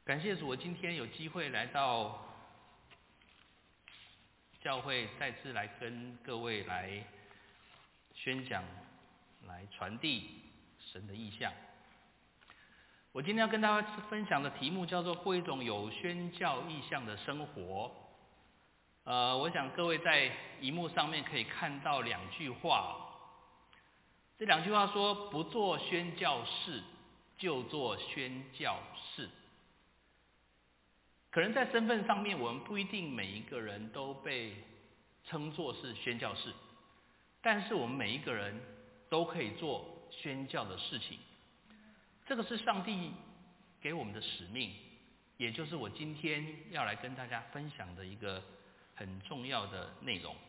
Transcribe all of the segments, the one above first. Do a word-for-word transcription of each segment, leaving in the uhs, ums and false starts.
感谢主，我今天有机会来到教会，再次来跟各位来宣讲、来传递神的意象。我今天要跟大家分享的题目叫做“过一种有宣教意象的生活”。呃，我想各位在荧幕上面可以看到两句话，这两句话说：“不做宣教士，就做宣教士。”可能在身份上面，我们不一定每一个人都被称作是宣教士，但是我们每一个人都可以做宣教的事情。这个是上帝给我们的使命，也就是我今天要来跟大家分享的一个很重要的内容。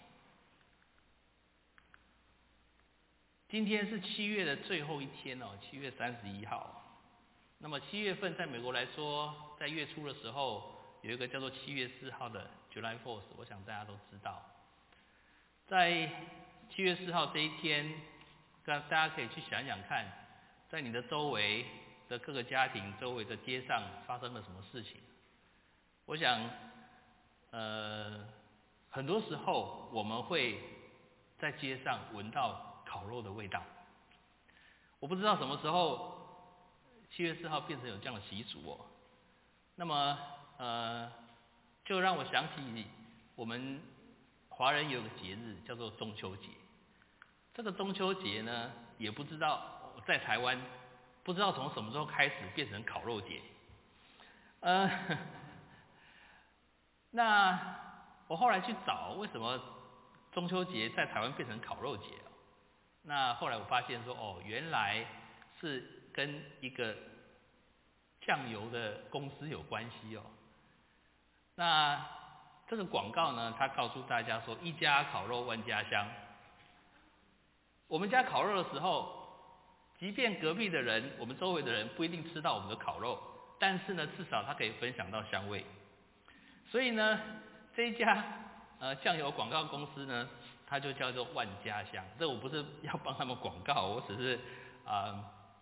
今天是七月的最后一天哦，七月三十一号。那么七月份在美国来说，在月初的时候有一个叫做七月四号的 July Fourth， 我想大家都知道。在七月四号这一天，大家可以去想想看，在你的周围的各个家庭、周围的街上发生了什么事情。我想，呃，很多时候我们会在街上闻到烤肉的味道。我不知道什么时候七月四号变成有这样的习俗哦。那么，呃，就让我想起我们华人有个节日叫做中秋节。这个中秋节呢，也不知道在台湾不知道从什么时候开始变成烤肉节。呃，那我后来去找为什么中秋节在台湾变成烤肉节哦。那后来我发现说，哦，原来是跟一个酱油的公司有关系哦。那这个广告呢，它告诉大家说，一家烤肉万家香。我们家烤肉的时候，即便隔壁的人，我们周围的人不一定吃到我们的烤肉，但是呢，至少它可以分享到香味。所以呢，这一家呃酱油广告公司呢，它就叫做万家香。这我不是要帮他们广告，我只是呃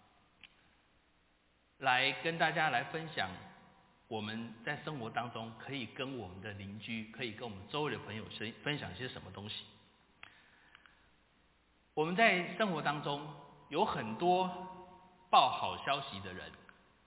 来跟大家来分享，我们在生活当中可以跟我们的邻居，可以跟我们周围的朋友分分享些什么东西。我们在生活当中有很多报好消息的人。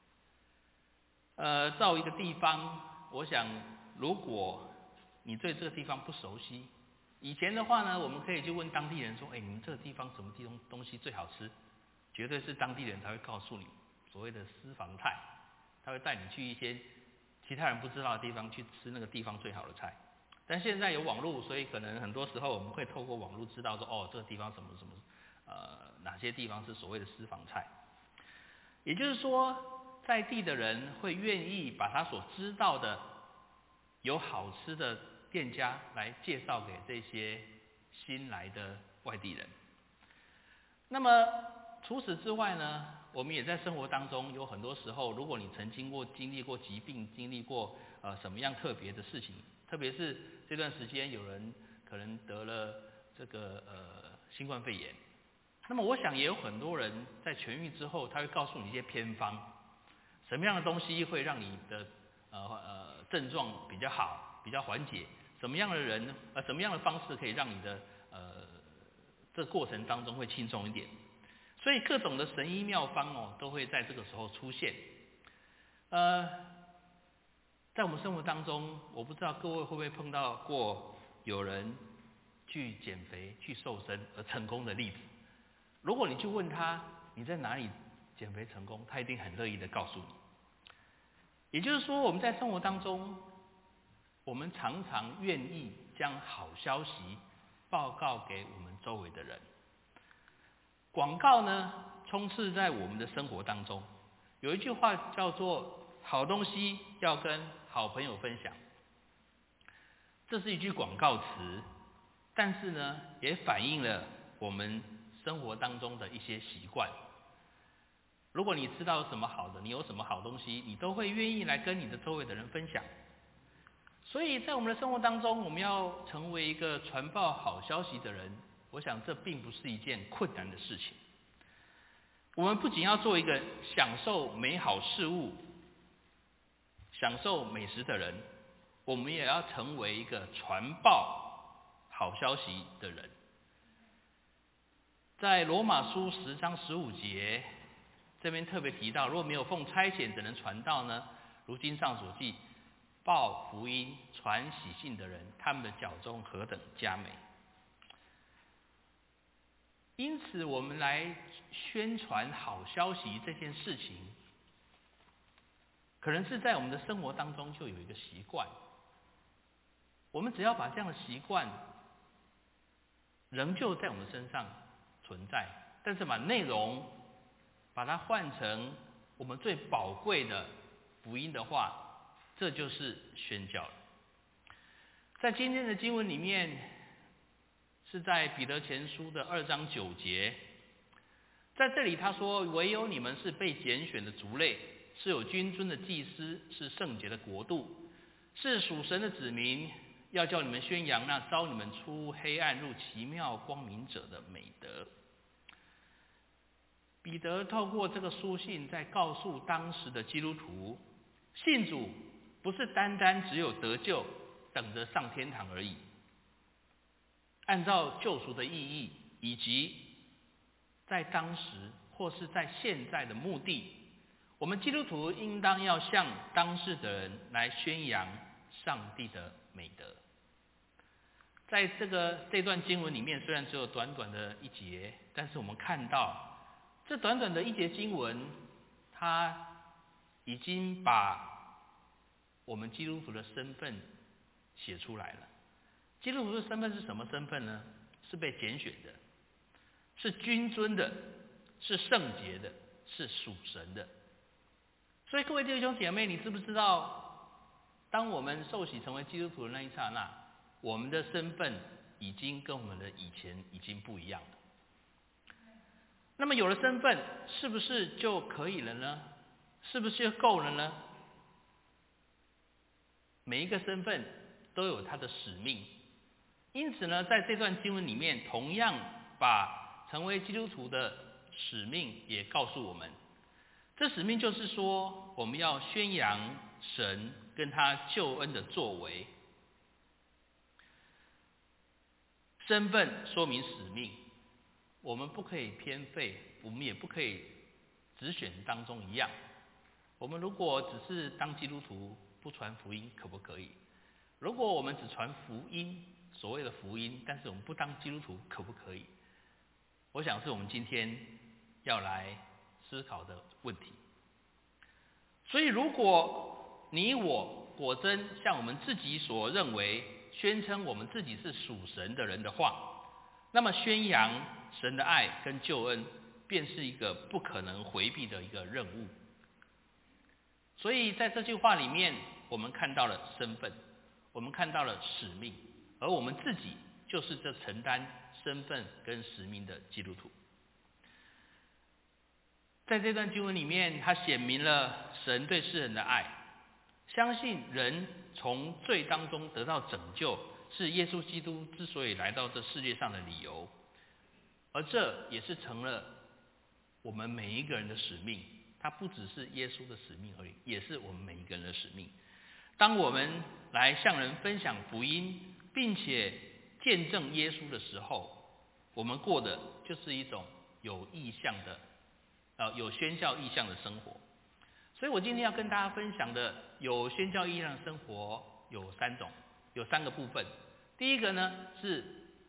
呃，到一个地方，我想如果你对这个地方不熟悉，以前的话呢，我们可以去问当地人说：“哎，你们这个地方什么地方东西最好吃？”绝对是当地人才会告诉你所谓的私房菜，他会带你去一些其他人不知道的地方去吃那个地方最好的菜。但现在有网络，所以可能很多时候我们会透过网络知道说，哦，这个地方什么什么，呃，哪些地方是所谓的私房菜。也就是说，在地的人会愿意把他所知道的有好吃的店家来介绍给这些新来的外地人。那么除此之外呢，我们也在生活当中有很多时候，如果你曾经过经历过疾病，经历过呃什么样特别的事情，特别是这段时间有人可能得了这个呃新冠肺炎，那么我想也有很多人在痊愈之后，他会告诉你一些偏方，什么样的东西会让你的呃呃症状比较好，比较缓解，什么样的人呃什么样的方式可以让你的呃这个过程当中会轻松一点。所以各种的神医妙方哦，都会在这个时候出现。呃，在我们生活当中，我不知道各位会不会碰到过有人去减肥、去瘦身而成功的例子。如果你去问他你在哪里减肥成功，他一定很乐意的告诉你。也就是说，我们在生活当中，我们常常愿意将好消息报告给我们周围的人。广告呢，充斥在我们的生活当中。有一句话叫做“好东西要跟好朋友分享”，这是一句广告词，但是呢，也反映了我们生活当中的一些习惯。如果你知道什么好的，你有什么好东西，你都会愿意来跟你的周围的人分享。所以在我们的生活当中，我们要成为一个传报好消息的人，我想这并不是一件困难的事情。我们不仅要做一个享受美好事物享受美食的人，我们也要成为一个传报好消息的人。在罗马书十章十五节这边特别提到，若没有奉差遣只能传道呢？如经上所记，报福音、传喜信的人，他们的脚中何等佳美。因此，我们来宣传好消息这件事情，可能是在我们的生活当中就有一个习惯。我们只要把这样的习惯仍旧在我们身上存在，但是把内容把它换成我们最宝贵的福音的话，这就是宣教了。在今天的经文里面，是在彼得前书的二章九节，在这里他说，唯有你们是被拣选的族类，是有君尊的祭司，是圣洁的国度，是属神的子民，要叫你们宣扬那召你们出黑暗入奇妙光明者的美德。彼得透过这个书信在告诉当时的基督徒，信主不是单单只有得救等着上天堂而已。按照救赎的意义，以及在当时或是在现在的目的，我们基督徒应当要向当世的人来宣扬上帝的美德。在这个这段经文里面，虽然只有短短的一节，但是我们看到这短短的一节经文，它已经把我们基督徒的身份写出来了。基督徒的身份是什么身份呢？是被拣选的，是君尊的，是圣洁的，是属神的。所以各位弟兄姐妹，你知不知道，当我们受洗成为基督徒的那一刹那，我们的身份已经跟我们的以前已经不一样了。那么有了身份，是不是就可以了呢？是不是就够了呢？每一个身份都有它的使命。因此呢，在这段经文里面，同样把成为基督徒的使命也告诉我们。这使命就是说，我们要宣扬神跟他救恩的作为。身份说明使命，我们不可以偏废，我们也不可以只选当中一样。我们如果只是当基督徒不传福音，可不可以？如果我们只传福音，所谓的福音，但是我们不当基督徒，可不可以？我想是我们今天要来思考的问题。所以如果你我果真像我们自己所认为，宣称我们自己是属神的人的话，那么宣扬神的爱跟救恩便是一个不可能回避的一个任务。所以在这句话里面，我们看到了身份，我们看到了使命，而我们自己就是这承担身份跟使命的基督徒。在这段经文里面，他显明了神对世人的爱，相信人从罪当中得到拯救，是耶稣基督之所以来到这世界上的理由，而这也是成了我们每一个人的使命。它不只是耶稣的使命而已，也是我们每一个人的使命。当我们来向人分享福音，并且见证耶稣的时候，我们过的就是一种有意向的呃，有宣教意向的生活。所以我今天要跟大家分享的有宣教意向的生活有三种，有三个部分。第一个呢，是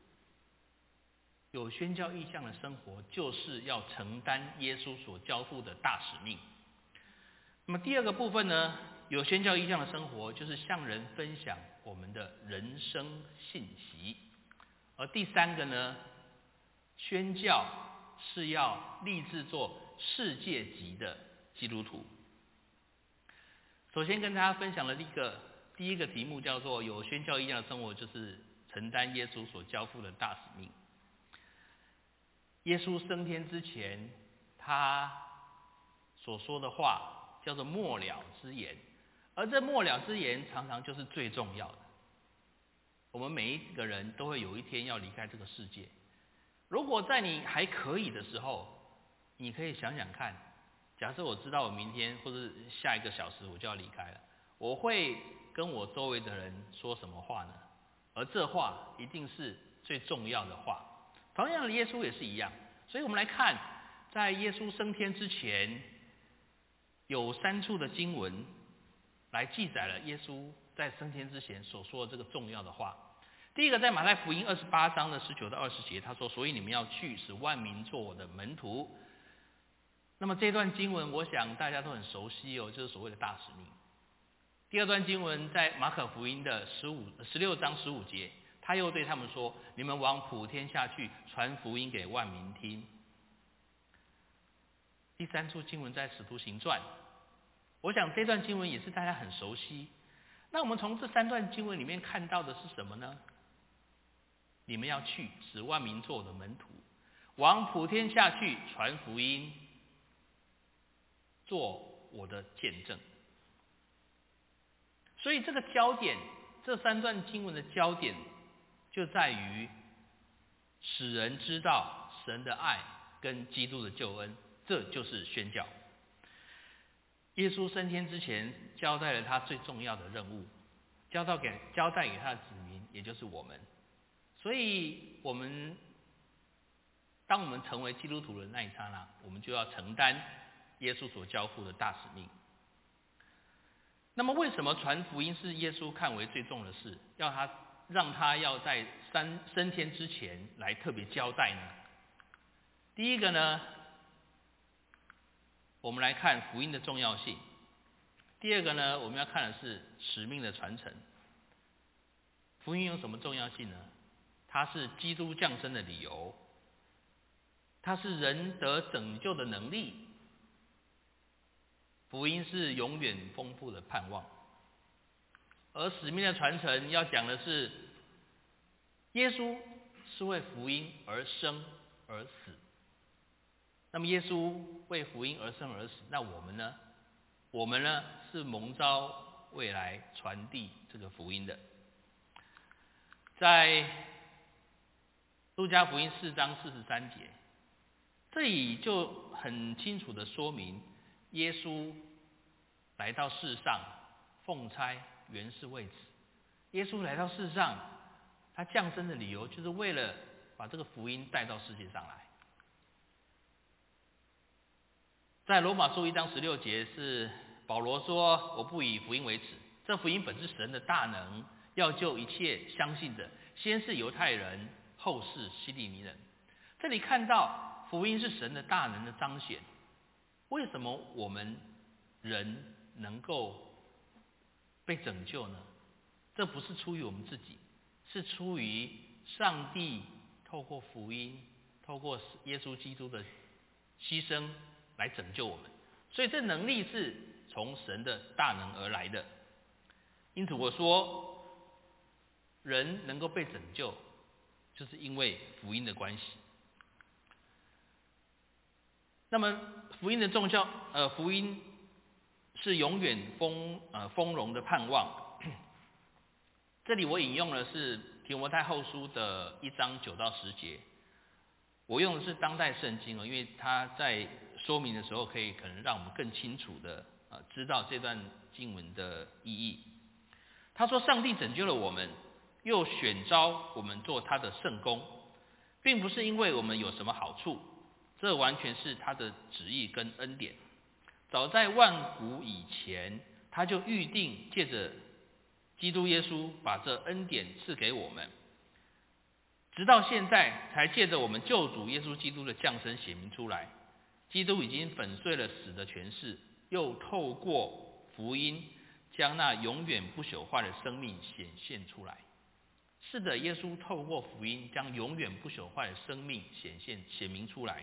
有宣教意向的生活，就是要承担耶稣所交付的大使命。那么第二个部分呢，有宣教意向的生活，就是向人分享我们的人生信息。而第三个呢，宣教是要立志做世界级的基督徒。首先跟大家分享的一个第一个题目叫做有宣教意向的生活，就是承担耶稣所交付的大使命。耶稣升天之前，他所说的话叫做末了之言，而这末了之言常常就是最重要的。我们每一个人都会有一天要离开这个世界。如果在你还可以的时候，你可以想想看，假设我知道我明天或者下一个小时我就要离开了， 我会跟我周围的人说什么话呢？而这话一定是最重要的话。同样的，耶稣也是一样。所以我们来看，在耶稣升天之前，有三处的经文来记载了耶稣在升天之前所说的这个重要的话。第一个，在马太福音二十八章的十九到二十节，他说：“所以你们要去，使万民做我的门徒。”那么这段经文，我想大家都很熟悉哦，就是所谓的大使命。第二段经文在马可福音的十五十六章十五节，他又对他们说：“你们往普天下去，传福音给万民听。”第三处经文在使徒行传，我想这段经文也是大家很熟悉。那我们从这三段经文里面看到的是什么呢？你们要去，使万民做我的门徒，往普天下去，传福音，做我的见证。所以这个焦点，这三段经文的焦点就在于使人知道神的爱跟基督的救恩，这就是宣教。耶稣升天之前交代了他最重要的任务，交代给交代给他的子民，也就是我们。所以我们当我们成为基督徒的那一刹那，我们就要承担耶稣所交付的大使命。那么为什么传福音是耶稣看为最重的事，要他让他要在三升天之前来特别交代呢？第一个呢，我们来看福音的重要性。第二个呢，我们要看的是使命的传承。福音有什么重要性呢？它是基督降生的理由，它是人得拯救的能力。福音是永远丰富的盼望。而使命的传承要讲的是，耶稣是为福音而生而死。那么耶稣为福音而生而死，那我们呢？我们呢是蒙召未来传递这个福音的。在路加福音四章四十三节，这里就很清楚的说明，耶稣来到世上奉差原是为此。耶稣来到世上，他降生的理由就是为了把这个福音带到世界上来。在罗马书一章十六节是保罗说：“我不以福音为耻，这福音本是神的大能，要救一切相信的，先是犹太人，后是希利尼人。”这里看到福音是神的大能的彰显。为什么我们人能够被拯救呢？这不是出于我们自己，是出于上帝透过福音，透过耶稣基督的牺牲来拯救我们。所以这能力是从神的大能而来的。因此我说，人能够被拯救，就是因为福音的关系。那么福音的重要，呃，福音是永远丰呃丰荣的盼望。这里我引用的是提摩太后书的一章九到十节，我用的是当代圣经哦，因为它在说明的时候可以可能让我们更清楚的呃知道这段经文的意义。他说：“上帝拯救了我们，又选召我们做他的圣工，并不是因为我们有什么好处，这完全是他的旨意跟恩典。早在万古以前，他就预定借着基督耶稣把这恩典赐给我们，直到现在才借着我们救主耶稣基督的降生显明出来。基督已经粉碎了死的权势，又透过福音将那永远不朽坏的生命显现出来。”是的，耶稣透过福音将永远不朽坏的生命显现显明出来。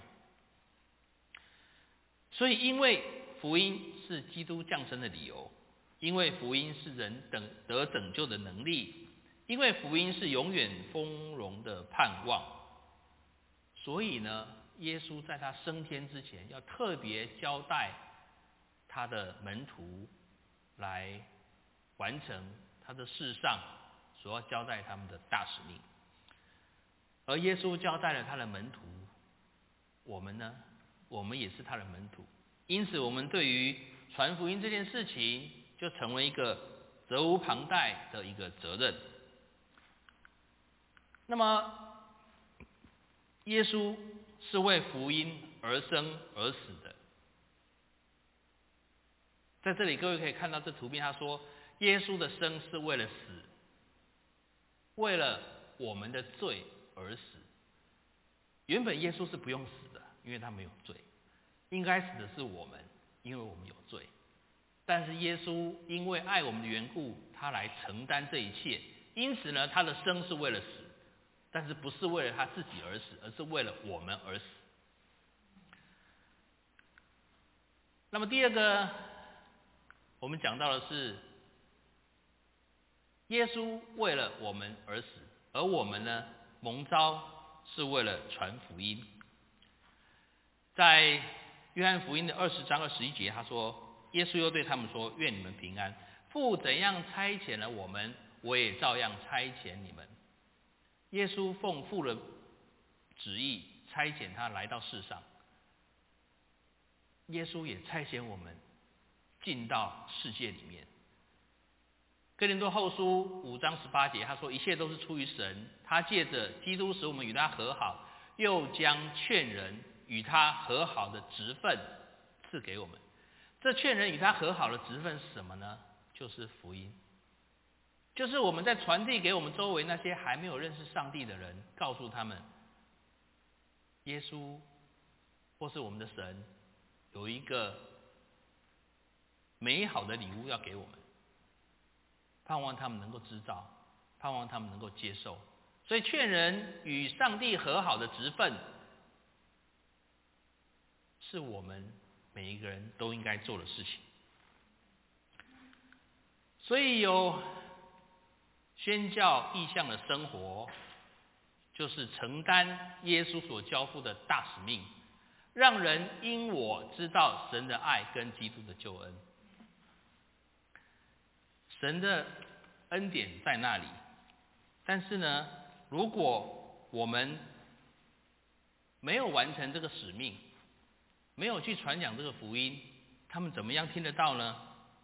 所以因为福音是基督降生的理由，因为福音是人等得拯救的能力，因为福音是永远丰荣的盼望，所以呢，耶稣在他升天之前要特别交代他的门徒来完成他的世上所要交代他们的大使命。而耶稣交代了他的门徒，我们呢，我们也是他的门徒。因此我们对于传福音这件事情， 就成为一个责无旁贷的一个责任。那么，耶稣是为福音而生而死的。在这里，各位可以看到这图片，他说耶稣的生是为了死，为了我们的罪而死。原本耶稣是不用死的，因为他没有罪，应该死的是我们，因为我们有罪。但是耶稣因为爱我们的缘故，他来承担这一切，因此呢，他的生是为了死，但是不是为了他自己而死，而是为了我们而死。那么第二个，我们讲到的是耶稣为了我们而死，而我们呢，蒙召是为了传福音。在约翰福音的二十章二十一节，他说，耶稣又对他们说，愿你们平安，父怎样差遣了我们，我也照样差遣你们。耶稣奉父的旨意差遣他来到世上，耶稣也差遣我们进到世界里面。哥林多后书五章十八节，他说，一切都是出于神，他借着基督使我们与他和好，又将劝人与他和好的职分赐给我们。这劝人与他和好的职分是什么呢？就是福音，就是我们在传递给我们周围那些还没有认识上帝的人，告诉他们耶稣或是我们的神有一个美好的礼物要给我们，盼望他们能够知道，盼望他们能够接受。所以劝人与上帝和好的职分，是我们每一个人都应该做的事情。所以有宣教异象的生活，就是承担耶稣所交付的大使命，让人因我知道神的爱跟基督的救恩。神的恩典在那里，但是呢，如果我们没有完成这个使命，没有去传讲这个福音，他们怎么样听得到呢？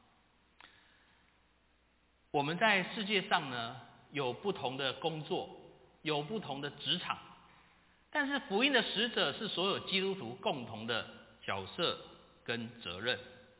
我们在世界上呢，有不同的工作，有不同的职场，但是福音的使者是所有基督徒共同的角色跟责任。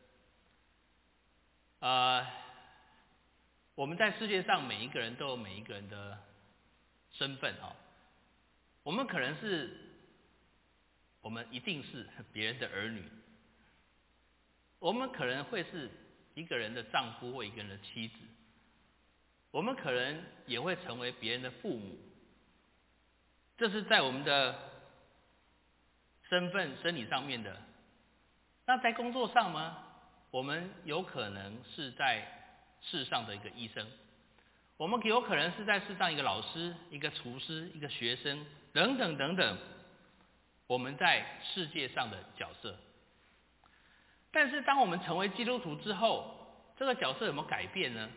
呃，我们在世界上每一个人都有每一个人的身份哦。我们可能是，我们一定是别人的儿女，我们可能会是一个人的丈夫或一个人的妻子，我们可能也会成为别人的父母。这是在我们的身份生理上面的。那在工作上呢，我们有可能是在世上的一个医生，我们有可能是在世上一个老师、一个厨师、一个学生等等等等，我们在世界上的角色。但是当我们成为基督徒之后，这个角色有没有改变呢？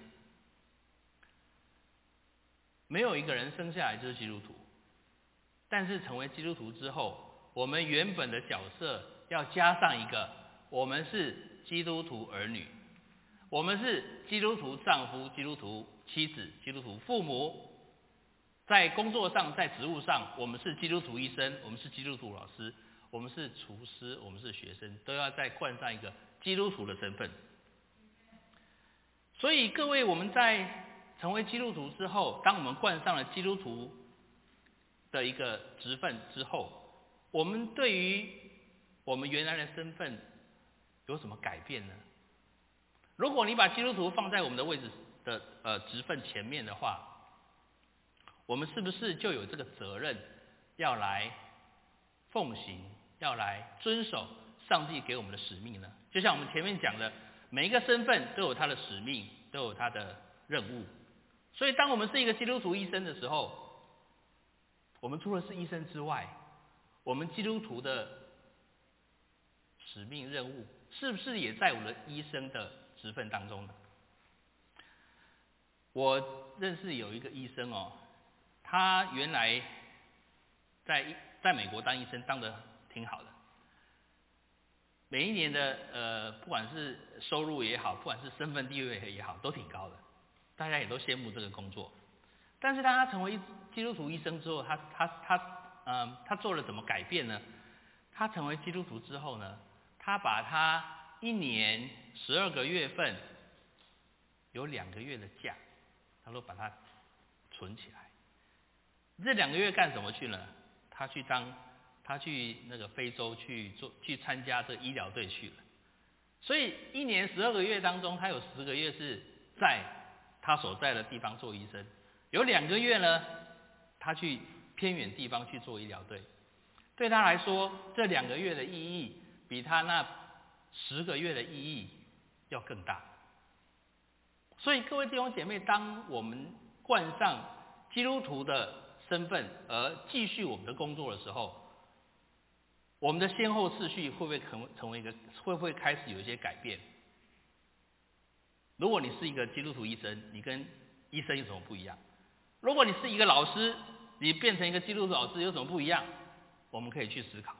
没有一个人生下来就是基督徒，但是成为基督徒之后，我们原本的角色要加上一个，我们是基督徒儿女，我们是基督徒丈夫、基督徒妻子、基督徒父母，在工作上、在职务上，我们是基督徒医生，我们是基督徒老师，我们是厨师，我们是学生，都要再冠上一个基督徒的身份。所以各位，我们在成为基督徒之后，当我们冠上了基督徒的一个职分之后，我们对于我们原来的身份有什么改变呢？如果你把基督徒放在我们的位置的呃职分前面的话，我们是不是就有这个责任要来奉行，要来遵守上帝给我们的使命呢？就像我们前面讲的，每一个身份都有他的使命，都有他的任务。所以当我们是一个基督徒医生的时候，我们除了是医生之外，我们基督徒的使命任务是不是也在我们的医生的职分当中呢？我认识有一个医生哦，他原来在在美国当医生当得挺好的， 每一年的呃，不管是收入也好，不管是身份地位也好，都挺高的，大家也都羡慕这个工作。但是当他成为基督徒医生之后，他他他呃，他做了怎么改变呢？他成为基督徒之后呢，他把他一年十二个月份有两个月的假，他都把它存起来。这两个月干什么去了？他去当他去那个非洲去做去参加这个医疗队去了。所以一年十二个月当中，他有十个月是在他所在的地方做医生，有两个月呢，他去偏远地方去做医疗队。对他来说，这两个月的意义比他那十个月的意义要更大。所以各位弟兄姐妹，当我们冠上基督徒的身份而继续我们的工作的时候，我们的先后次序会不会成成为一个，会不会开始有一些改变？如果你是一个基督徒医生，你跟医生有什么不一样？如果你是一个老师，你变成一个基督徒老师有什么不一样？我们可以去思考。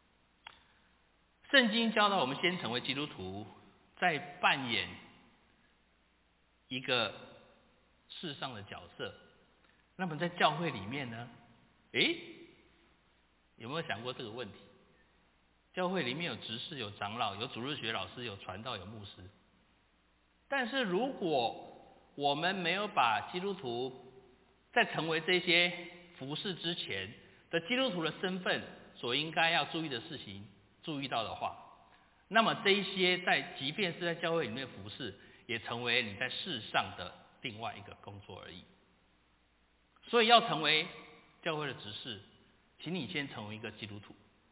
圣经教导我们先成为基督徒，再扮演一个世上的角色。那么在教会里面呢？诶，有没有想过这个问题？教会里面有执事、有长老、有主日学老师、有传道、有牧师。但是如果我们没有把基督徒在成为这些服事之前的基督徒的身份所应该要注意的事情注意到的话，那么这一些在即便是在教会里面服事，也成为你在世上的另外一个工作而已。所以要成为教会的执事，请你先成为一个基督徒。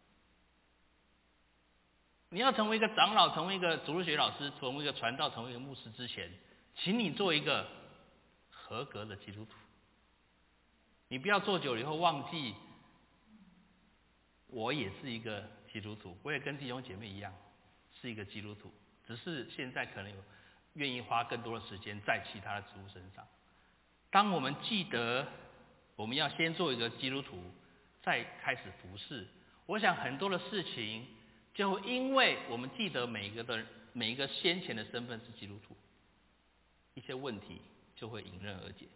你要成为一个长老，成为一个主日学老师，成为一个传道，成为一个牧师之前，请你做一个合格的基督徒。你不要做久了以后忘记，我也是一个基督徒，我也跟弟兄姐妹一样是一个基督徒，只是现在可能有愿意花更多的时间在其他的职务身上。当我们记得我们要先做一个基督徒，再开始服事，我想很多的事情就会因为我们记得每一个的每一个先前的身份是基督徒，一些问题就会迎刃而解。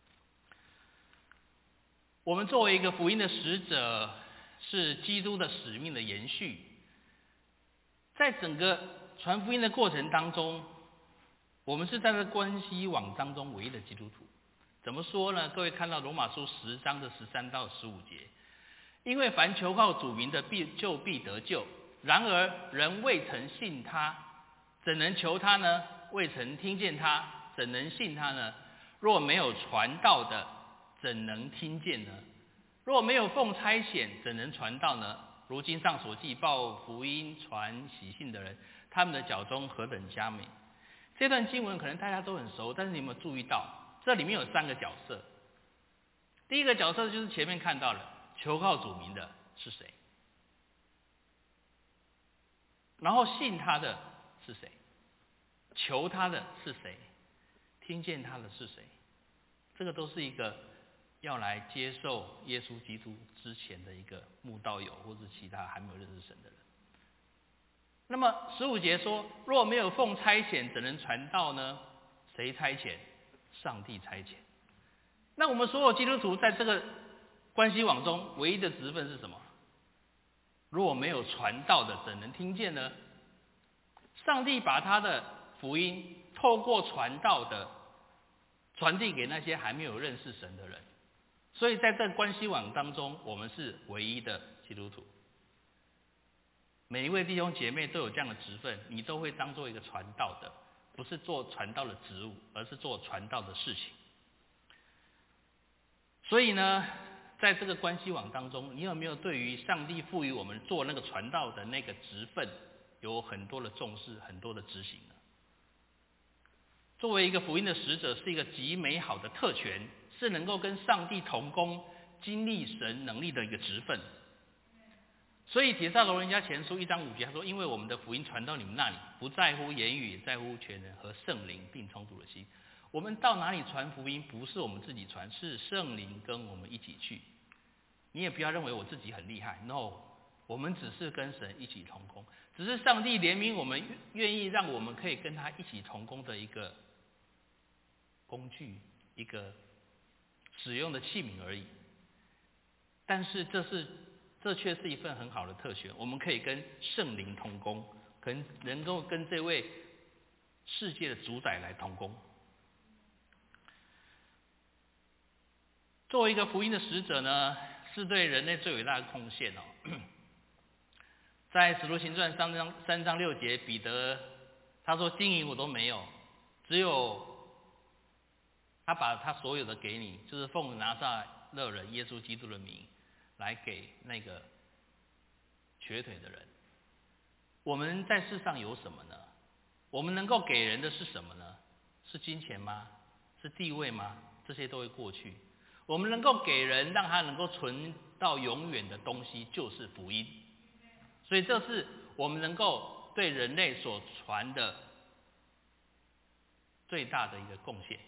我们作为一个福音的使者，是基督的使命的延续。在整个传福音的过程当中，我们是在这关系网当中唯一的基督徒。怎么说呢？各位看到罗马书十章的十三到十五节，因为凡求靠主名的必就必得救，然而人未曾信他，怎能求他呢？未曾听见他，怎能信他呢？若没有传道的，怎能听见呢？若没有奉差遣，怎能传道呢？如经上所记，报福音传喜信的人，他们的脚中何等佳美。这段经文可能大家都很熟，但是你有没有注意到，这里面有三个角色。第一个角色就是前面看到了，求靠主名的是谁？然后信他的是谁？求他的是谁？听见他的是谁？这个都是一个要来接受耶稣基督之前的一个慕道友，或是其他还没有认识神的人。那么十五节说，若没有奉差遣，怎能传道呢？谁差遣？上帝差遣。那我们所有基督徒在这个关系网中，唯一的职分是什么？如果没有传道的，怎能听见呢？上帝把他的福音透过传道的传递给那些还没有认识神的人，所以在这关系网当中，我们是唯一的基督徒。每一位弟兄姐妹都有这样的职分，你都会当做一个传道的，不是做传道的职务，而是做传道的事情。所以呢，在这个关系网当中，你有没有对于上帝赋予我们做那个传道的那个职分，有很多的重视，很多的执行呢？作为一个福音的使者，是一个极美好的特权，是能够跟上帝同工、经历神能力的一个职分。所以帖撒罗尼迦前书一章五节他说，因为我们的福音传到你们那里，不在乎言语，也在乎全人和圣灵并充足的心。我们到哪里传福音，不是我们自己传，是圣灵跟我们一起去。你也不要认为我自己很厉害 ，no， 我们只是跟神一起同工，只是上帝怜悯我们，愿意让我们可以跟他一起同工的一个工具，一个使用的器皿而已。但是这是这却是一份很好的特权，我们可以跟圣灵同工，可能能够跟这位世界的主宰来同工。作为一个福音的使者呢，是对人类最伟大的贡献哦。在使徒行传三章三章六节，彼得他说：“金银我都没有，只有他把他所有的给你，就是奉拿撒勒人耶稣基督的名来给那个瘸腿的人。”我们在世上有什么呢？我们能够给人的是什么呢？是金钱吗？是地位吗？这些都会过去。我们能够给人，让他能够存到永远的东西，就是福音。所以这是我们能够对人类所传的最大的一个贡献。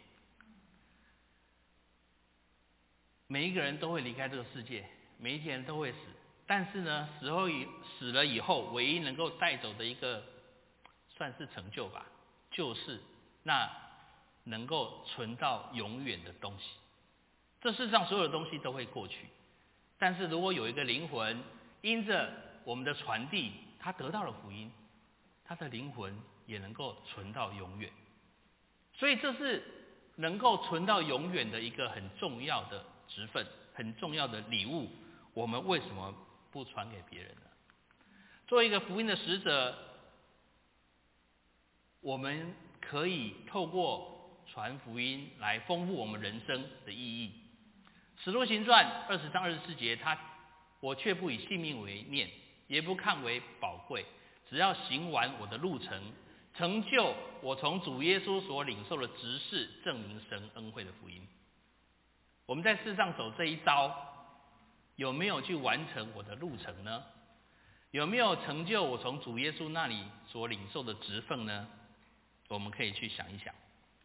每一个人都会离开这个世界，每一天都会死。但是呢，死后以死了以后，唯一能够带走的一个算是成就吧，就是那能够存到永远的东西。这世上所有的东西都会过去，但是如果有一个灵魂因着我们的传递，他得到了福音，他的灵魂也能够存到永远。所以这是能够存到永远的一个很重要的职分，很重要的礼物。我们为什么不传给别人呢？作为一个福音的使者，我们可以透过传福音来丰富我们人生的意义。使徒行传二十章二十四节，他我却不以性命为念，也不看为宝贵，只要行完我的路程，成就我从主耶稣所领受的职事，证明神恩惠的福音。我们在世上走这一遭，有没有去完成我的路程呢？有没有成就我从主耶稣那里所领受的职分呢？我们可以去想一想。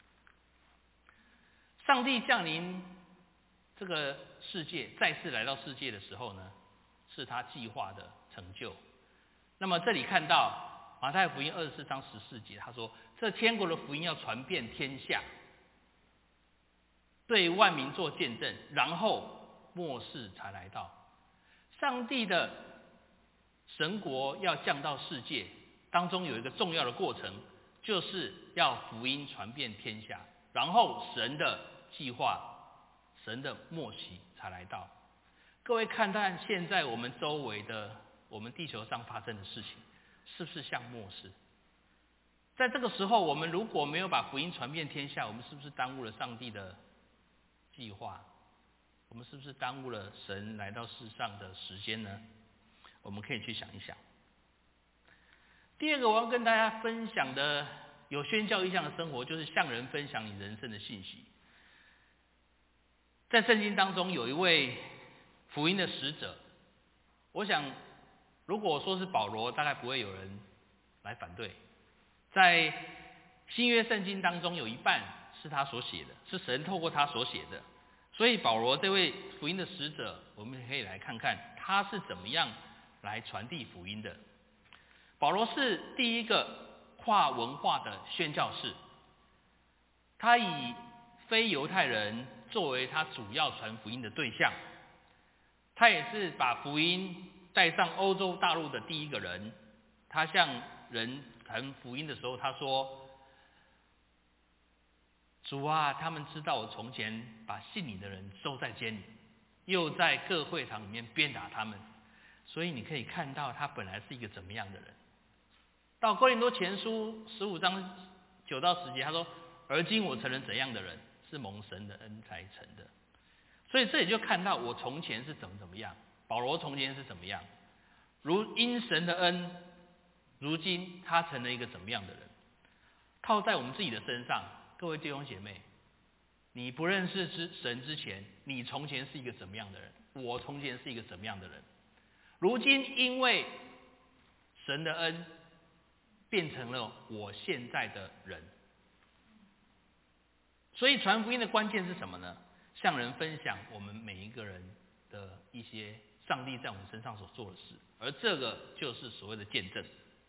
上帝降临这个世界，再次来到世界的时候呢，是他计划的成就。那么这里看到马太福音二十四章十四节，他说：“这天国的福音要传遍天下，对万民做见证，然后末世才来到。”上帝的神国要降到世界当中，有一个重要的过程，就是要福音传遍天下，然后神的计划，神的末期才来到。各位看看现在我们周围的，我们地球上发生的事情，是不是像末世？在这个时候，我们如果没有把福音传遍天下，我们是不是耽误了上帝的计划？我们是不是耽误了神来到世上的时间呢？我们可以去想一想。第二个我要跟大家分享的有宣教意向的生活，就是向人分享你人生的信息。在圣经当中有一位福音的使者，我想如果说是保罗，大概不会有人来反对。在新约圣经当中有一半是他所写的，是神透过他所写的，所以保罗这位福音的使者，我们可以来看看他是怎么样来传递福音的。保罗是第一个跨文化的宣教士，他以非犹太人作为他主要传福音的对象，他也是把福音带上欧洲大陆的第一个人。他向人传福音的时候，他说：“主啊，他们知道我从前把信你的人收在监里，又在各会堂里面鞭打他们。”所以你可以看到他本来是一个怎么样的人。到哥林多前书十五章九到十节，他说：“而今我成了怎样的人，是蒙神的恩才成的。”所以这里就看到我从前是怎么怎么样，保罗从前是怎么样，如因神的恩，如今他成了一个怎么样的人。套在我们自己的身上，各位弟兄姐妹，你不认识之神之前，你从前是一个怎么样的人？我从前是一个怎么样的人？如今因为神的恩，变成了我现在的人。所以传福音的关键是什么呢？向人分享我们每一个人的一些上帝在我们身上所做的事，而这个就是所谓的见证。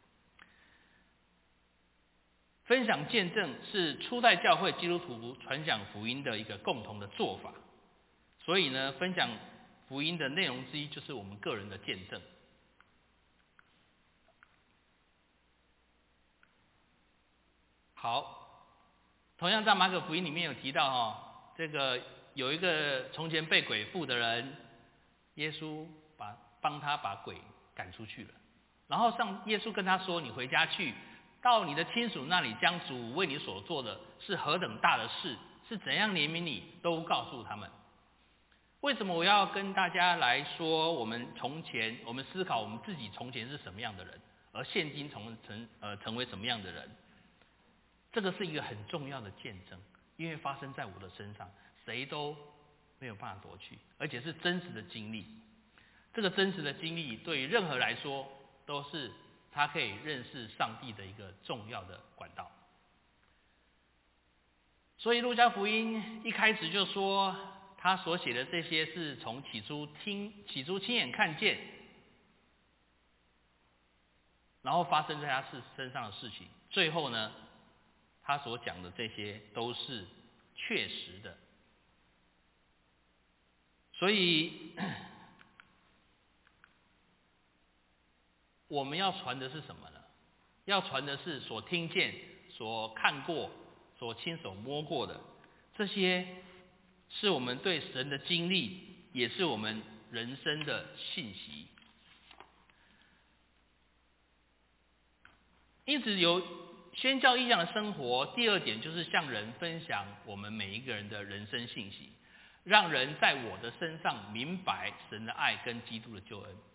分享见证是初代教会基督徒传讲福音的一个共同的做法，所以呢，分享福音的内容之一就是我们个人的见证。好，同样在马可福音里面有提到哦，这个有一个从前被鬼附的人，耶稣把帮他把鬼赶出去了，然后上耶稣跟他说：“你回家去，到你的亲属那里，将主为你所做的是何等大的事，是怎样怜悯你，都告诉他们。”为什么我要跟大家来说，我们从前，我们思考我们自己从前是什么样的人，而现今从成呃成为什么样的人？这个是一个很重要的见证，因为发生在我的身上，谁都没有办法夺去，而且是真实的经历。这个真实的经历对于任何来说，都是他可以认识上帝的一个重要的管道。所以路加福音一开始就说，他所写的这些是从起初听起初亲眼看见，然后发生在他身上的事情，最后呢，他所讲的这些都是确实的。所以我们要传的是什么呢？要传的是所听见、所看过、所亲手摸过的，这些是我们对神的经历，也是我们人生的信息。因此有宣教异象的生活，第二点就是向人分享我们每一个人的人生信息，让人在我的身上明白神的爱跟基督的救恩。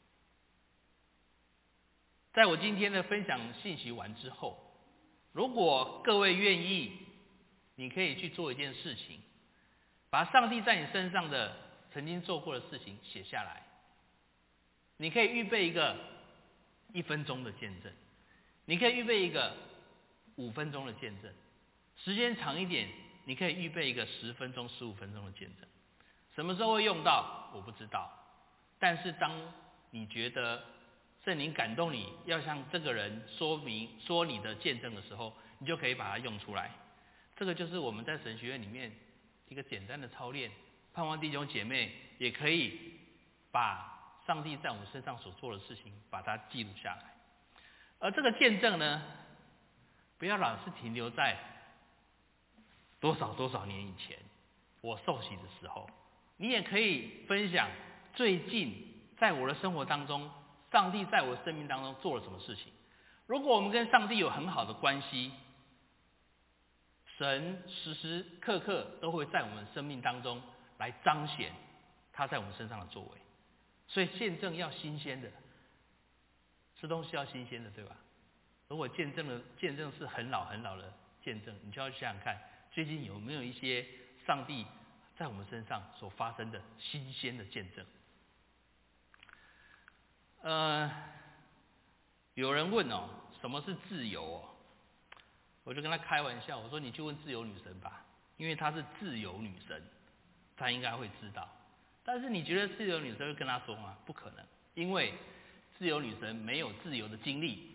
在我今天的分享信息完之后，如果各位愿意，你可以去做一件事情，把上帝在你身上的曾经做过的事情写下来。你可以预备一个一分钟的见证，你可以预备一个五分钟的见证，时间长一点，你可以预备一个十分钟、十五分钟的见证。什么时候会用到，我不知道。但是当你觉得圣灵感动你要向这个人说明说你的见证的时候，你就可以把它用出来。这个就是我们在神学院里面一个简单的操练，盼望弟兄姐妹也可以把上帝在我们身上所做的事情把它记录下来。而这个见证呢，不要老是停留在多少多少年以前我受洗的时候，你也可以分享最近在我的生活当中，上帝在我的生命当中做了什么事情。如果我们跟上帝有很好的关系，神时时刻刻都会在我们生命当中来彰显他在我们身上的作为。所以见证要新鲜的，吃东西要新鲜的，对吧？如果见证的见证是很老很老的见证，你就要想想看，最近有没有一些上帝在我们身上所发生的新鲜的见证。呃，有人问哦，什么是自由哦？我就跟他开玩笑，我说你去问自由女神吧，因为她是自由女神，她应该会知道。但是你觉得自由女神会跟她说吗？不可能，因为自由女神没有自由的经历。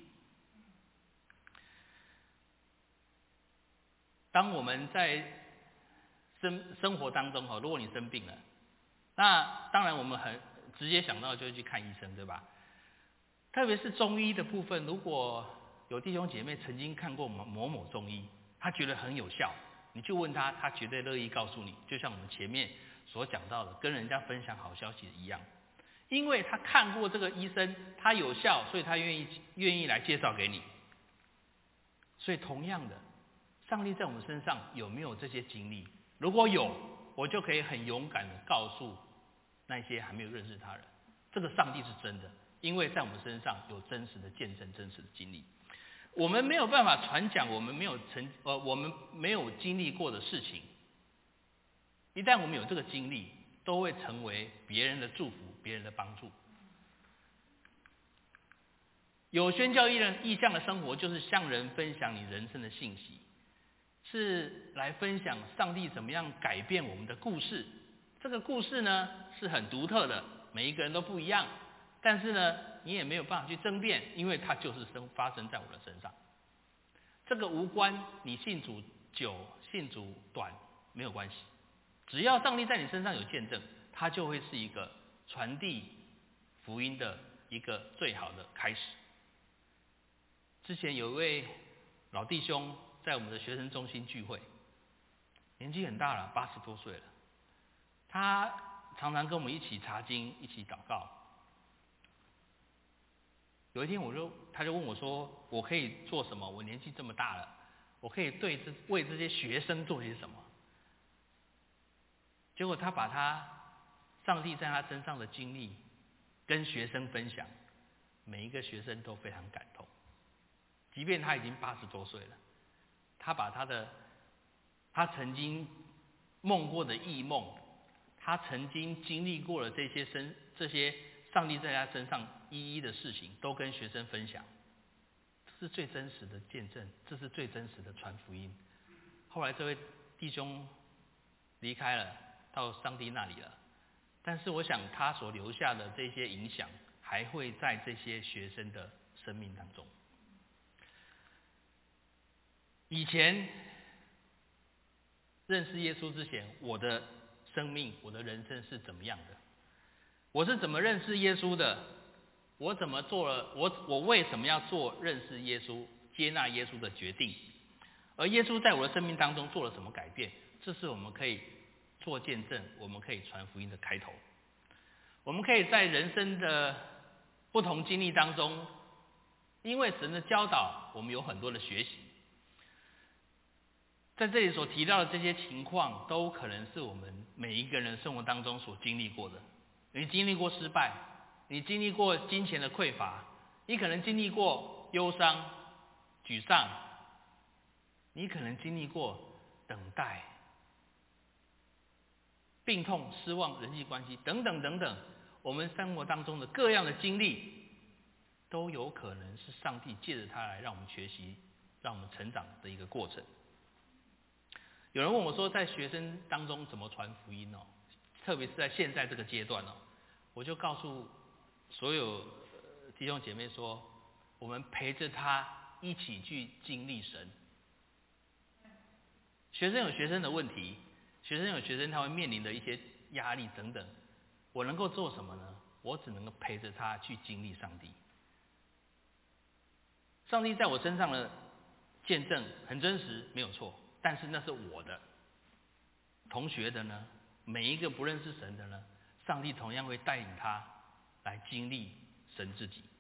当我们在生生活当中，如果你生病了，那当然我们很直接想到就是去看医生，对吧？特别是中医的部分，如果有弟兄姐妹曾经看过某某中医，他觉得很有效，你去问他，他绝对乐意告诉你，就像我们前面所讲到的，跟人家分享好消息一样，因为他看过这个医生，他有效，所以他愿意愿意来介绍给你。所以同样的，上帝在我们身上有没有这些经历？如果有，我就可以很勇敢的告诉那些还没有认识他人，这个上帝是真的，因为在我们身上有真实的见证、真实的经历。我们没有办法传讲我们没有曾呃我们没有经历过的事情，一旦我们有这个经历，都会成为别人的祝福、别人的帮助。有宣教意意向的生活，就是向人分享你人生的信息，是来分享上帝怎么样改变我们的故事。这个故事呢是很独特的， 每一个人都不一样，但是呢，你也没有办法去争辩，因为它就是生发生在我的身上。这个无关你信主久、信主短没有关系，只要上帝在你身上有见证，它就会是一个传递福音的一个最好的开始。之前有一位老弟兄在我们的学生中心聚会，年纪很大了，八十多岁了。他常常跟我们一起查经，一起祷告。有一天我就他就问我说，我可以做什么？我年纪这么大了，我可以对这为这些学生做些什么？结果他把他上帝在他身上的经历跟学生分享，每一个学生都非常感动。即便他已经八十多岁了，他把他的他曾经梦过的异梦，他曾经经历过了这些身这些上帝在他身上一一的事情，都跟学生分享。这是最真实的见证，这是最真实的传福音。后来这位弟兄离开了，到上帝那里了，但是我想他所留下的这些影响，还会在这些学生的生命当中。以前认识耶稣之前，我的生命、我的人生是怎么样的？我是怎么认识耶稣的？我怎么做了？我我为什么要做认识耶稣、接纳耶稣的决定？而耶稣在我的生命当中做了什么改变？这是我们可以做见证、我们可以传福音的开头。我们可以在人生的不同经历当中，因为神的教导，我们有很多的学习。在这里所提到的这些情况，都可能是我们每一个人生活当中所经历过的。你经历过失败，你经历过金钱的匮乏，你可能经历过忧伤、沮丧，你可能经历过等待、病痛、失望、人际关系等等等等。我们生活当中的各样的经历，都有可能是上帝借着它来让我们学习、让我们成长的一个过程。有人问我说，在学生当中怎么传福音哦？特别是在现在这个阶段哦，我就告诉所有弟兄姐妹说，我们陪着他一起去经历神。学生有学生的问题，学生有学生他会面临的一些压力等等，我能够做什么呢？我只能够陪着他去经历上帝。上帝在我身上的见证很真实，没有错。但是那是我的，同学的呢？每一个不认识神的呢？上帝同样会带领他来经历神自己。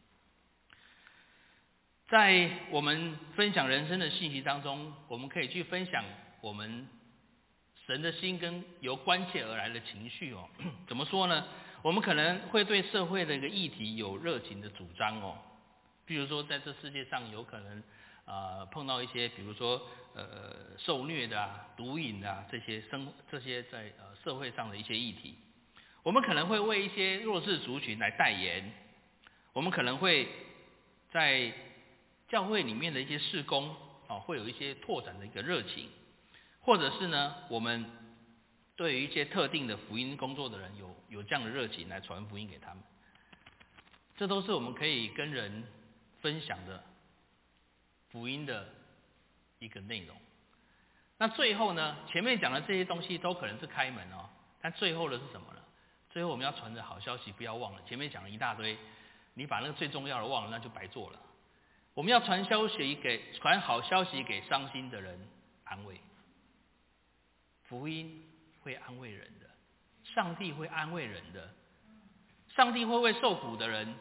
在我们分享人生的信息当中，我们可以去分享我们神的心跟由关切而来的情绪哦。怎么说呢？我们可能会对社会的一个议题有热情的主张哦。比如说，在这世界上有可能呃碰到一些，比如说呃受虐的啊、毒瘾的啊这些生这些在呃社会上的一些议题，我们可能会为一些弱势族群来代言，我们可能会在教会里面的一些事工啊、哦，会有一些拓展的一个热情，或者是呢，我们对于一些特定的福音工作的人有有这样的热情来传福音给他们，这都是我们可以跟人分享的福音的一个内容。那最后呢，前面讲的这些东西都可能是开门哦，但最后的是什么呢？最后我们要传的好消息，不要忘了，前面讲了一大堆，你把那个最重要的忘了，那就白做了。我们要传消息给传好消息给伤心的人安慰，福音会安慰人的，上帝会安慰人的，上帝会为受苦的人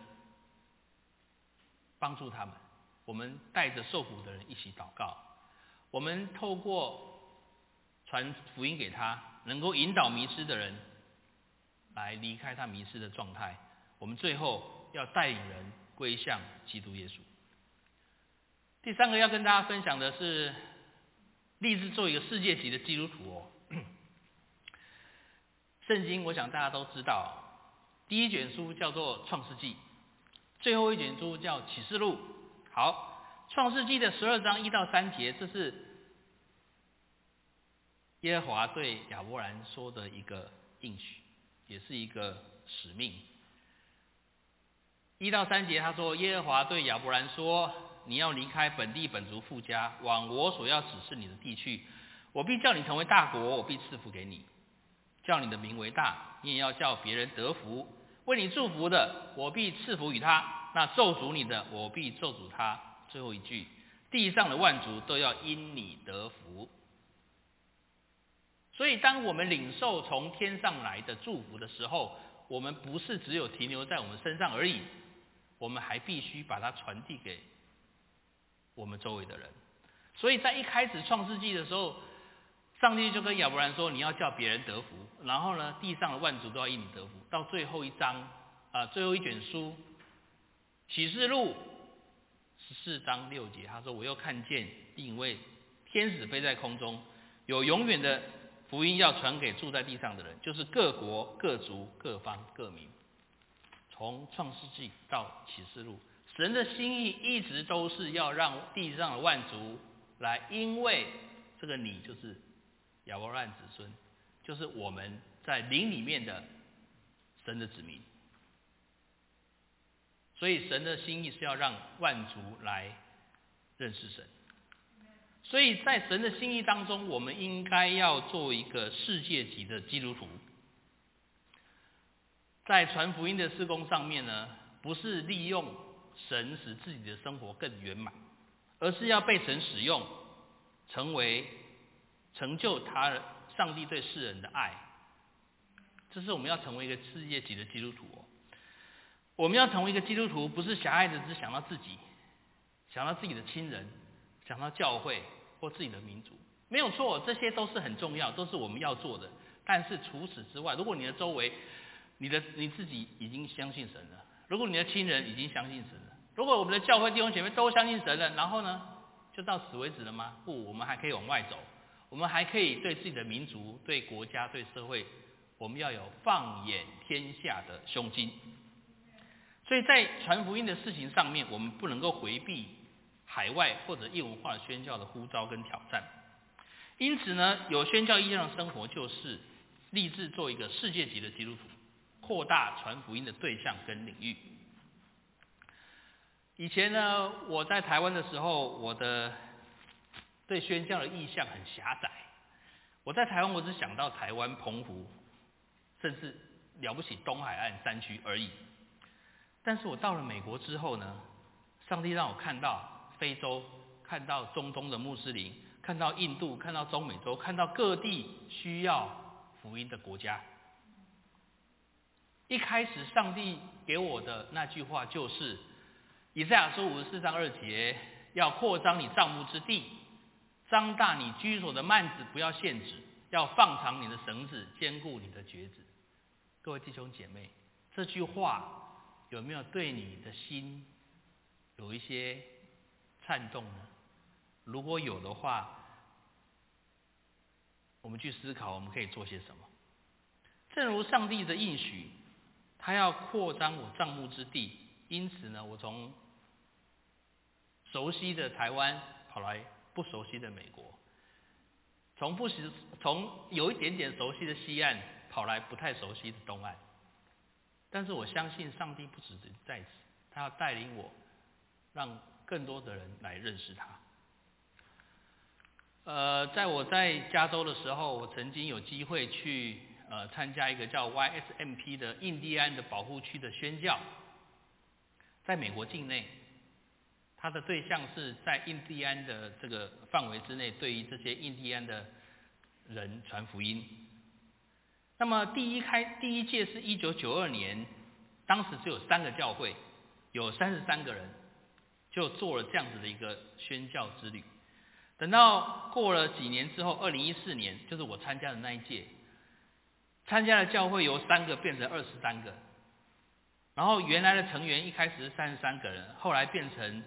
帮助他们。我们带着受苦的人一起祷告，我们透过传福音给他，能够引导迷失的人来离开他迷失的状态。我们最后要带领人归向基督耶稣。第三个要跟大家分享的是，立志做一个世界级的基督徒哦。圣经我想大家都知道，第一卷书叫做创世纪，最后一卷书叫启示录。好，创世纪的十二章一到三节，这是耶和华对亚伯兰说的一个应许，也是一个使命。 一到三节他说，耶和华对亚伯兰说，你要离开本地本族父家，往我所要指示你的地去，我必叫你成为大国，我必赐福给你，叫你的名为大，你也要叫别人得福。为你祝福的，我必赐福于他；那咒诅你的，我必咒诅他。最后一句，地上的万族都要因你得福。所以当我们领受从天上来的祝福的时候，我们不是只有停留在我们身上而已，我们还必须把它传递给我们周围的人。所以在一开始创世纪的时候，上帝就跟亚伯兰说，你要叫别人得福，然后呢，地上的万族都要因你得福。到最后一章啊、呃，最后一卷书启示录十四章六节，他说，我又看见因为天使飞在空中，有永远的福音要传给住在地上的人，就是各国各族各方各民。从创世纪到启示录，神的心意一直都是要让地上的万族来，因为这个你就是亚伯兰子孙，就是我们在灵里面的神的子民。所以神的心意是要让万族来认识神。所以在神的心意当中，我们应该要做一个世界级的基督徒。在传福音的事工上面呢，不是利用神使自己的生活更圆满，而是要被神使用，成为成就他上帝对世人的爱。这是我们要成为一个世界级的基督徒哦。我们要成为一个基督徒，不是狭隘的只想到自己，想到自己的亲人，想到教会或自己的民族，没有错，这些都是很重要，都是我们要做的。但是除此之外，如果你的周围，你的你自己已经相信神了，如果你的亲人已经相信神了，如果我们的教会弟兄姐妹都相信神了，然后呢，就到此为止了吗？不，我们还可以往外走，我们还可以对自己的民族、对国家、对社会，我们要有放眼天下的胸襟。所以在传福音的事情上面，我们不能够回避海外或者异文化的宣教的呼召跟挑战。因此呢，有宣教意向的生活就是立志做一个世界级的基督徒，扩大传福音的对象跟领域。以前呢，我在台湾的时候，我的对宣教的意向很狭窄。我在台湾，我只想到台湾澎湖，甚至了不起东海岸山区而已。但是我到了美国之后呢，上帝让我看到非洲，看到中东的穆斯林，看到印度，看到中美洲，看到各地需要福音的国家。一开始上帝给我的那句话就是以赛亚书五十四章二节，要扩张你帐幕之地，张大你居所的幔子，不要限制，要放长你的绳子，坚固你的橛子。各位弟兄姐妹，这句话有没有对你的心有一些颤动呢？如果有的话，我们去思考我们可以做些什么。正如上帝的应许，他要扩张我帐幕之地，因此呢，我从熟悉的台湾跑来不熟悉的美国，从不熟从有一点点熟悉的西岸跑来不太熟悉的东岸。但是我相信上帝不只是在此，他要带领我，让更多的人来认识他。呃，在我在加州的时候，我曾经有机会去呃参加一个叫 Y S M P 的印第安的保护区的宣教，在美国境内，它的对象是在印第安的这个范围之内，对于这些印第安的人传福音。那么第一开第一届是一九九二年，当时只有三个教会，有三十三个人，就做了这样子的一个宣教之旅。等到过了几年之后，二零一四年，就是我参加的那一届，参加的教会由三个变成二十三个，然后原来的成员一开始是三十三个人，后来变成，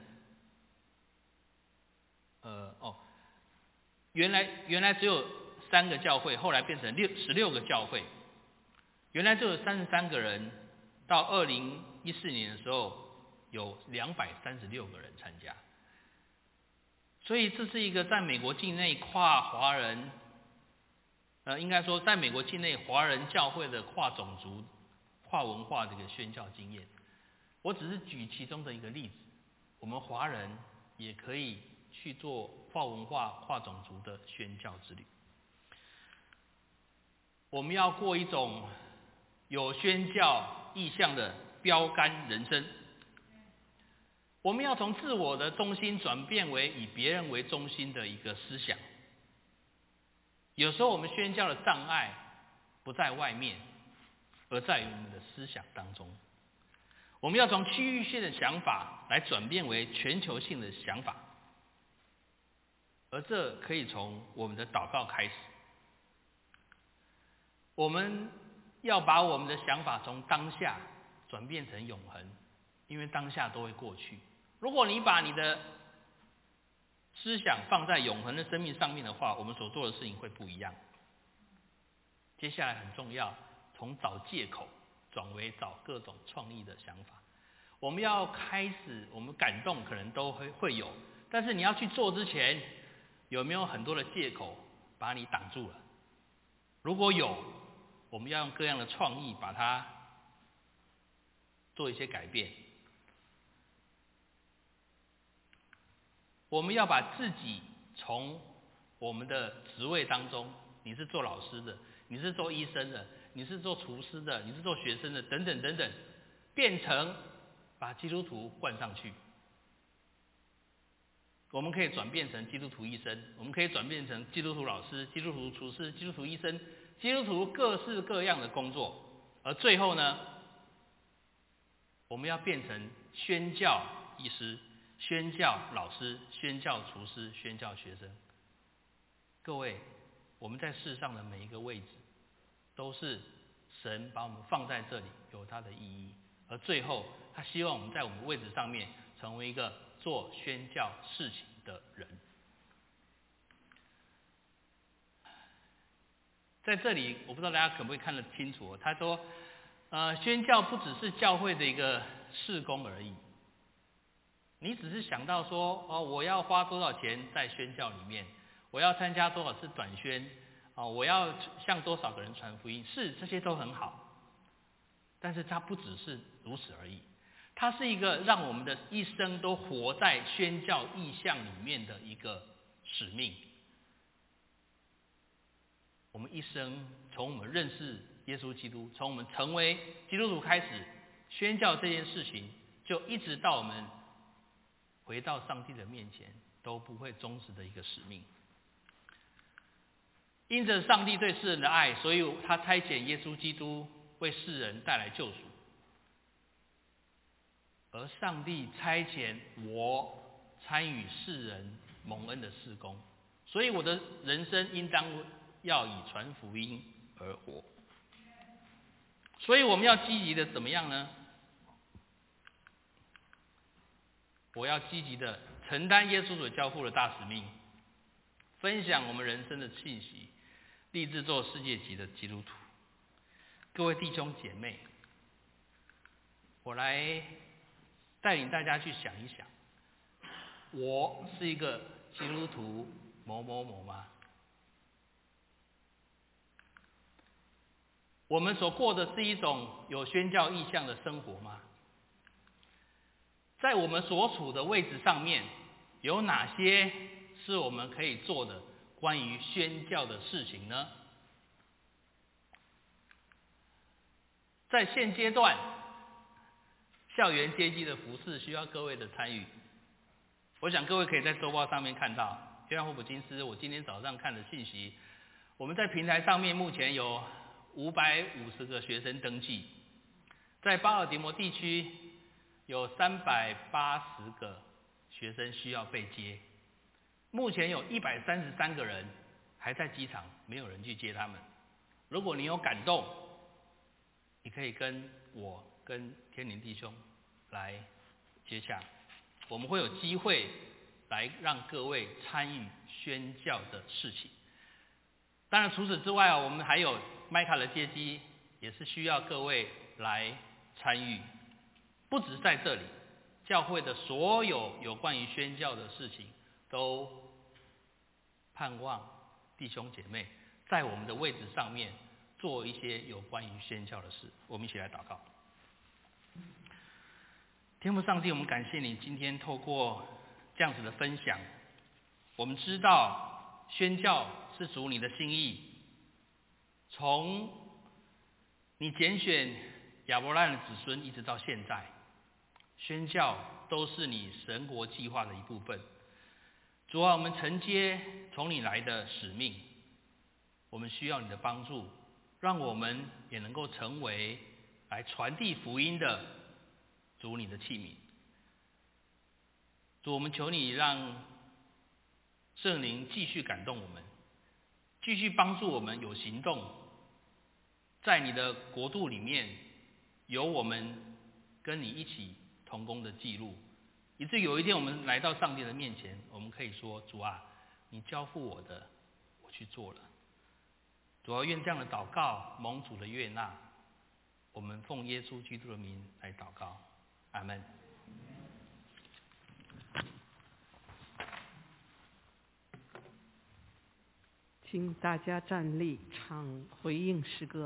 呃哦，原来原来只有三个教会，后来变成六十六个教会，原来就有三十三个人，到二零一四年的时候有两百三十六个人参加，所以这是一个在美国境内跨华人，呃，应该说在美国境内华人教会的跨种族、跨文化的一个宣教经验。 我只是举其中的一个例子，我们华人也可以去做跨文化、跨种族的宣教之旅。我们要过一种有宣教意向的标杆人生。我们要从自我的中心转变为以别人为中心的一个思想。有时候我们宣教的障碍不在外面，而在于我们的思想当中。我们要从区域性的想法来转变为全球性的想法，而这可以从我们的祷告开始。我们要把我们的想法从当下转变成永恒，因为当下都会过去。如果你把你的思想放在永恒的生命上面的话，我们所做的事情会不一样。接下来很重要，从找借口转为找各种创意的想法。我们要开始，我们感动可能都会会有，但是你要去做之前，有没有很多的借口把你挡住了？如果有，我们要用各样的创意把它做一些改变。我们要把自己从我们的职位当中，你是做老师的，你是做医生的，你是做厨师的，你是做学生的，等等等等，变成把基督徒冠上去。我们可以转变成基督徒医生，我们可以转变成基督徒老师、基督徒厨师、基督徒医生、基督徒各式各样的工作。而最后呢，我们要变成宣教医师、宣教老师、宣教厨师、宣教学生。各位，我们在世上的每一个位置，都是神把我们放在这里，有它的意义。而最后，他希望我们在我们的位置上面，成为一个做宣教事情的人。在这里，我不知道大家可不可以看得清楚，他说，呃，宣教不只是教会的一个事工而已。你只是想到说，哦，我要花多少钱在宣教里面，我要参加多少次短宣，哦，我要向多少个人传福音，是这些都很好，但是它不只是如此而已，它是一个让我们的一生都活在宣教意象里面的一个使命。我们一生从我们认识耶稣基督，从我们成为基督徒开始，宣教这件事情就一直到我们回到上帝的面前都不会终止的一个使命。因着上帝对世人的爱，所以他差遣耶稣基督为世人带来救赎。而上帝差遣我参与世人蒙恩的事工，所以我的人生应当要以传福音而活。所以我们要积极的怎么样呢？我要积极的承担耶稣所交付的大使命，分享我们人生的信息，立志做世界级的基督徒。各位弟兄姐妹，我来带领大家去想一想，我是一个基督徒某某某吗？我们所过的是一种有宣教意向的生活吗？在我们所处的位置上面，有哪些是我们可以做的关于宣教的事情呢？在现阶段，校园接机的服事需要各位的参与。我想各位可以在周报上面看到，就像霍普金斯我今天早上看的信息，我们在平台上面目前有五百五十个学生登记，在巴尔的摩地区有三百八十个学生需要被接，目前有一百三十三个人还在机场，没有人去接他们。如果你有感动，你可以跟我跟天灵弟兄来接洽，我们会有机会来让各位参与宣教的事情。当然除此之外，我们还有麦卡的接机，也是需要各位来参与。不止在这里，教会的所有有关于宣教的事情，都盼望弟兄姐妹在我们的位置上面做一些有关于宣教的事。我们一起来祷告。 天父上帝，我们感谢你今天透过这样子的分享，我们知道宣教是主你的心意，从你拣选亚伯拉罕的子孙一直到现在，宣教都是你神国计划的一部分。主啊，我们承接从你来的使命，我们需要你的帮助，让我们也能够成为来传递福音的主你的器皿。主，我们求你让圣灵继续感动我们，继续帮助我们有行动，在你的国度里面有我们跟你一起同工的记录，以致有一天我们来到上帝的面前，我们可以说，主啊，你交付我的，我去做了。主啊，愿这样的祷告蒙主的悦纳，我们奉耶稣基督的名来祷告，阿们。 请大家站立，唱回应诗歌。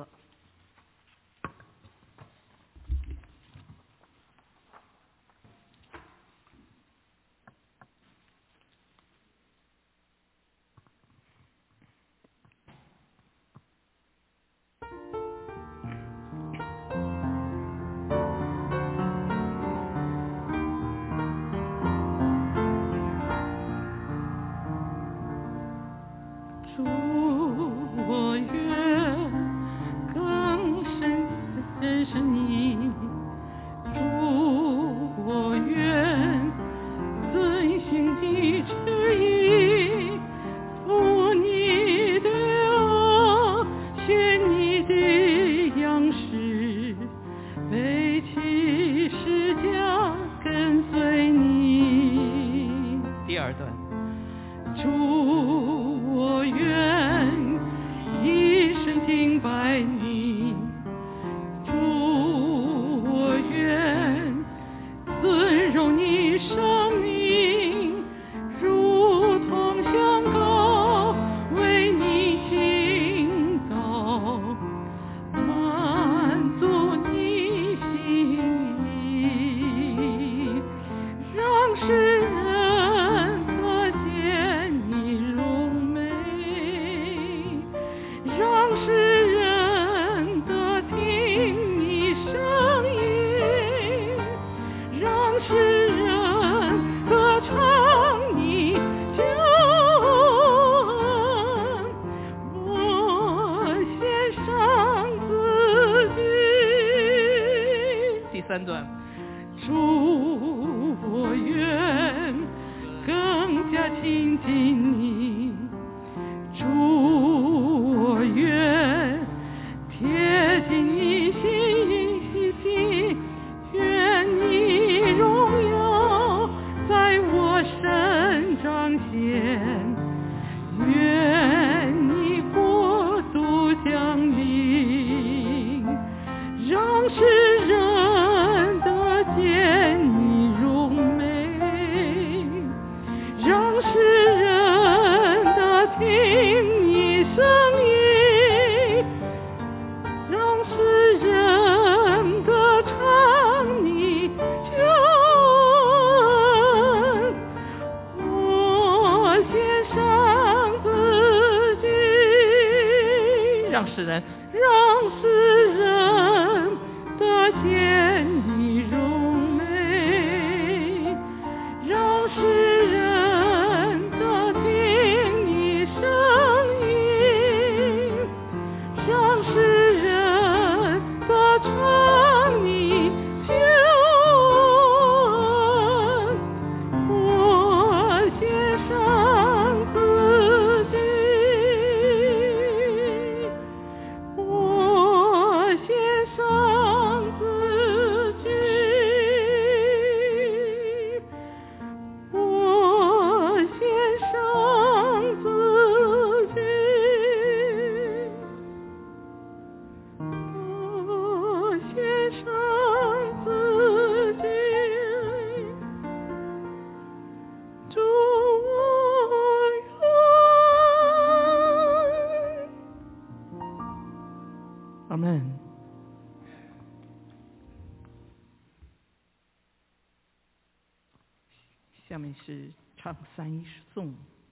下面是唱三一颂。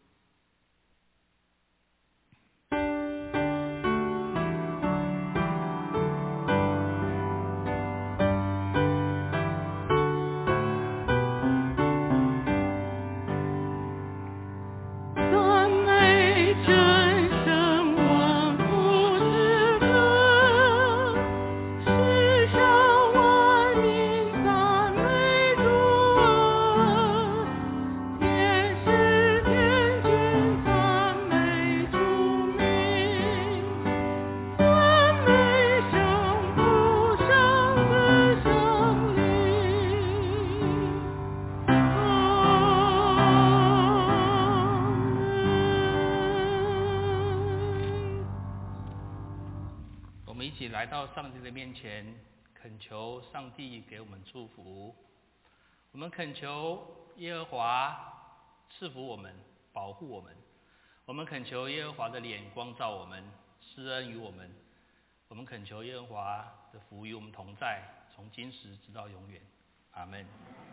来到上帝的面前，恳求上帝给我们祝福。我们恳求耶和华赐福我们，保护我们。我们恳求耶和华的脸光照我们，施恩于我们。我们恳求耶和华的福与我们同在，从今时直到永远。阿们。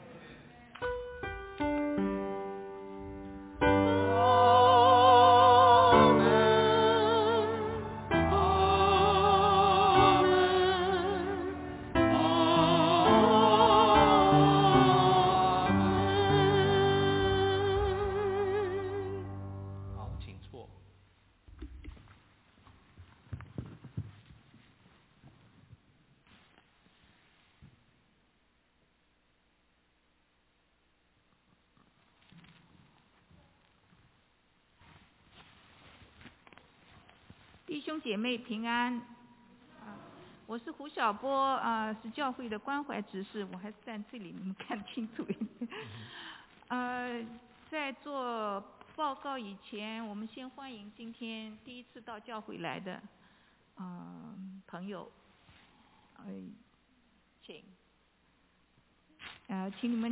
弟兄姐妹平安，啊，我是胡小波，啊，是教会的关怀执事，我还是在这里，你们看清楚一点。呃，在做报告以前，我们先欢迎今天第一次到教会来的，呃，朋友，呃，请，呃，请你们。